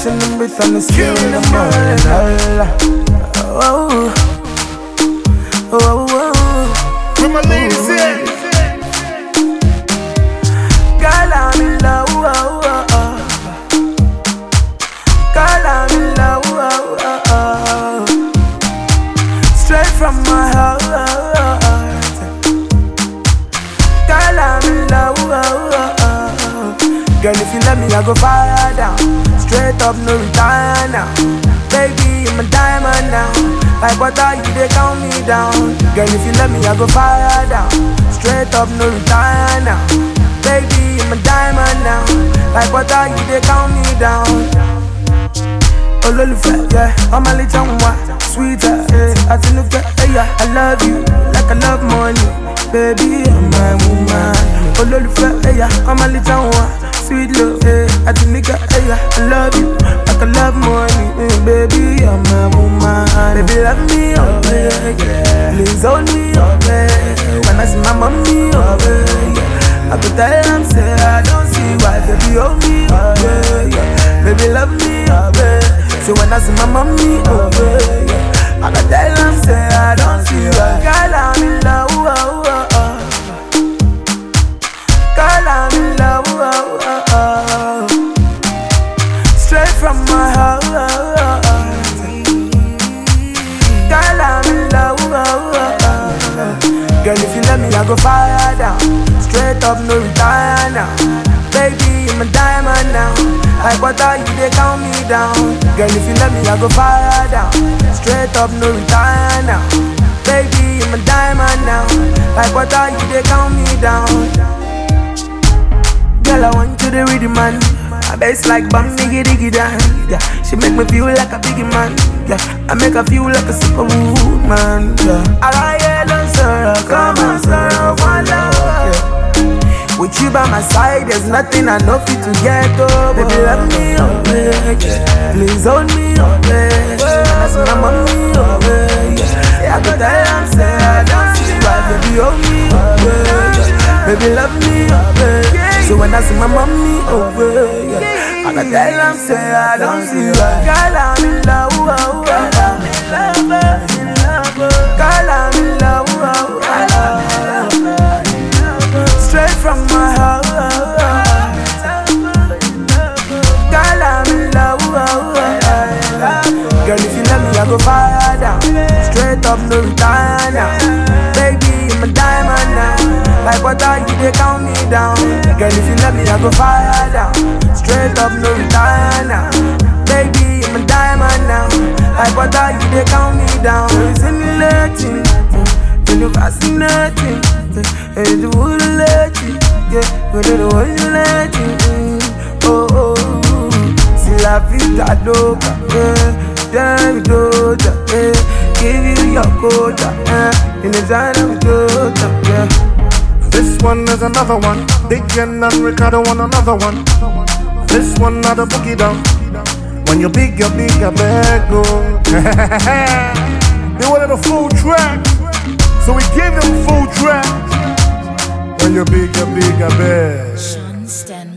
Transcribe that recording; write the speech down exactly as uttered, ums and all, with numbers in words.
Pushing them with on the scale in the morning. Oh, oh, oh, oh. From my ladies here. Girl, I'm in love. Oh, oh, oh. Girl, I'm in love. Oh, oh, oh. Straight from my heart. Girl, I'm in love. Oh, oh, oh. Girl, if you let me, I go fire down. Straight up, no retire now. Baby, I'm a diamond now. Like water, you they count me down. Girl, if you let me, I go fire down. Straight up, no retire now. Baby, I'm a diamond now. Like water, you they count me down. Ololufe, yeah, I'm a little one, sweeter, yeah. I think look at, yeah, I love you, like I love money. Baby, I'm my woman. Ololufe, yeah, I'm a little one, sweet love, yeah. I think look at, yeah, I love you, like I love money. Baby, I'm my woman. Baby, love me, oh yeah. Please hold me, oh yeah. When I see my mommy, oh yeah. I could tell them, say I don't see why. Baby, hold me, oh yeah. Baby, love me, oh yeah. So when I see my mommy, oh yeah, I can tell them, say I don't see her. Girl, I'm in love, oh, oh, oh. Girl, I'm in love, oh, oh, oh. Straight from my heart, oh, oh, oh. Girl, I'm in love, oh, oh, oh. Girl, if you let me, I go fire down. Straight up, no retire now. Baby, I'm a diamond now. Like water, you they count me down. Girl, if you let me, I go fire down. Straight up, no retire now. Baby, I'm a diamond now. Like water, you they count me down. Girl, I want you to read the man. My bass like bam, diggy diggy down. Yeah, she make me feel like a biggie man. Yeah, I make her feel like a superwoman. Yeah, I lie alone, sir. Come on, sir, one love. Yeah. With you by my side, there's nothing I know fit to get over. Baby, love me, oh yeah. Please hold me, oh yeah. That's my mommy, oh yeah. Yeah, I could tell them, say I don't see why. Baby, hold me, oh yeah. Baby, love me, oh yeah. So when I see my mommy, oh yeah, I could tell them, say I don't see why. Girl, I'm in love, oh yeah. Girl, I'm in love, girl, I'm in love, oh yeah. Straight from my heart. Girl, I'm in love. Girl, if you let me, I go fire down. Straight up, no retire now. Baby, I'm a diamond now. Like water, you they count me down. Girl, if you let me, I go fire down. Straight up, no retire now. Baby, I'm a diamond now. Like water, you they count me down. It's stimulating, you're fascinating. Hey, the wood let you, yeah, but the one you let you, oh, oh, c'est la vida loca, yeah, damn doja, yeah, give you your quota, yeah, in the time of doja, yeah. This one is another one, Big Yen and Ricardo want another one. This one not a boogie down, when you're big, you're big, I beg go. They wanted a full track, so we gave them full track. When you're big, you're big, I bet. Sean Sten.